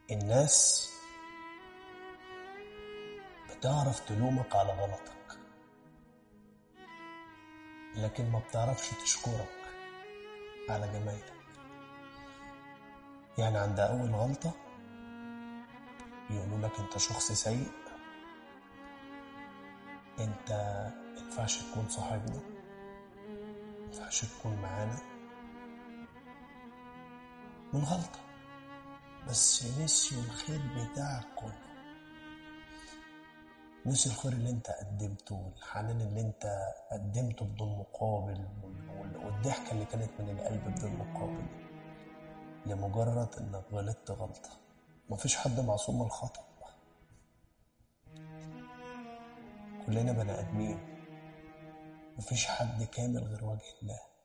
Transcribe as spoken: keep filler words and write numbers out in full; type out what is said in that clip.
الناس بتعرف تلومك على غلطك، لكن ما بتعرفش تشكرك على جمايلك. يعني عند أول غلطة يقولوا لك أنت شخص سيء، أنت مينفعش تكون صاحبنا، مينفعش تكون معانا، من غلطة بس نسيوا الخير بتاعك كله، نسي الخير اللي انت قدمته والحنان اللي انت قدمته بدون مقابل والضحكة اللي كانت من القلب بدون مقابل، لمجرد انك غلطت غلطة. مفيش حد معصوم من الخطأ، كلنا بني ادمين، مفيش حد كامل غير وجه الله.